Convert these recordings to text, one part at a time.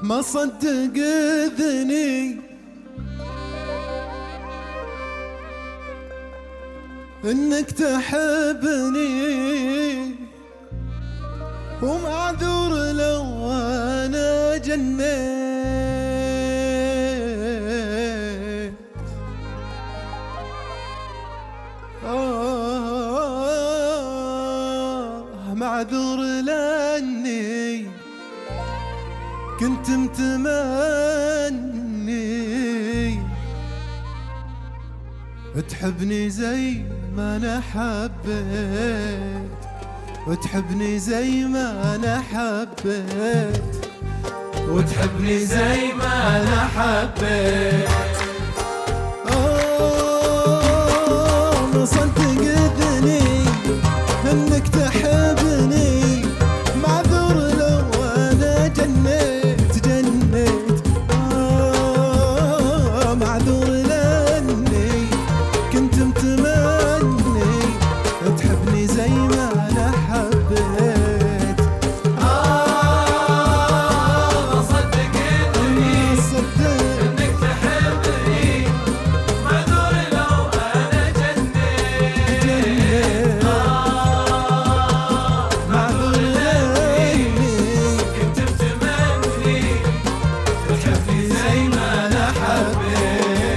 ما صدق اذني انك تحبني، ومعذور لو انا جنيت. معذور لاني كنت متمني تحبني زي ما انا حبيت، وتحبني زي ما انا حبيت، وتحبني زي ما انا حبيت. ما صدق اذني انك تحبني، معذور لو انا جنيت جنيت. معذور لاني كنت متمني تحبني زي ما انا حبيت. ما صدق اذني انك تحبني، معذور لو انا جنيت. معذور لاني كنت متمني تحبني زي ما انا حبيت.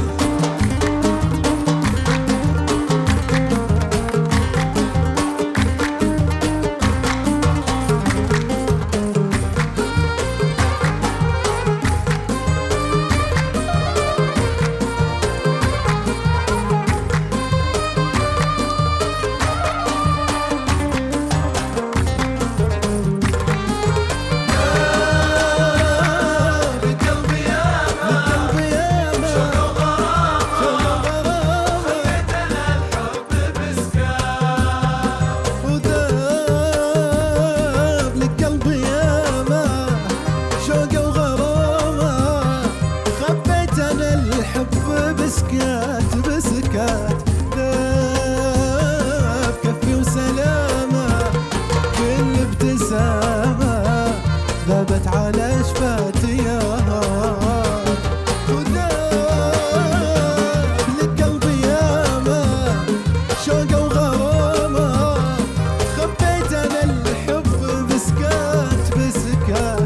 بسكات بسكات ذاب كفي وسلامة، كل ابتسامة ذابت على شفاتي يا وذاب لقلبي ياما شوقة وغرامة. خبيت أنا الحب بسكات بسكات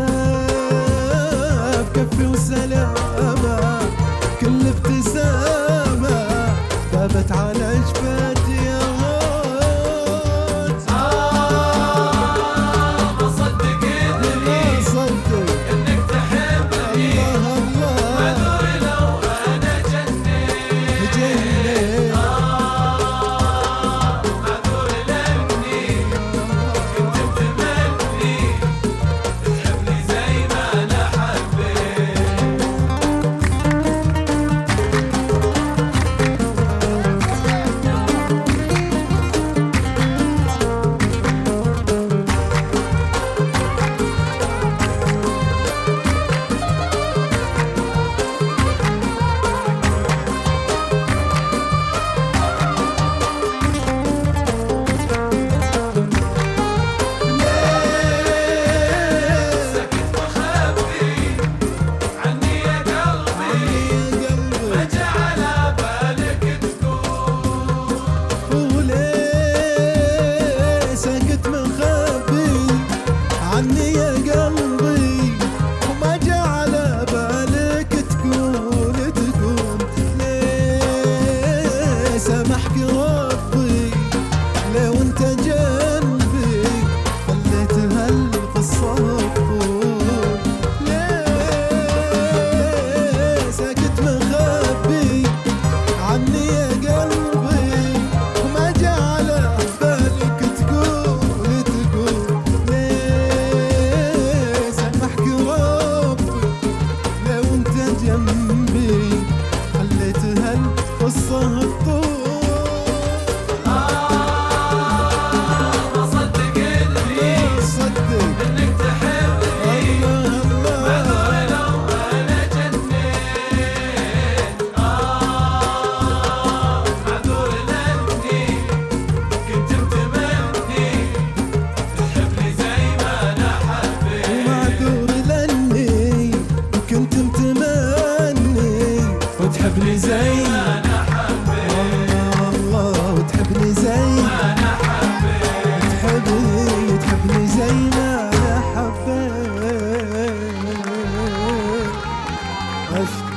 ذاب كفي وسلامة، كل ابتسامة ذابت على جفاتي يا ما صدق اذني صدق عشت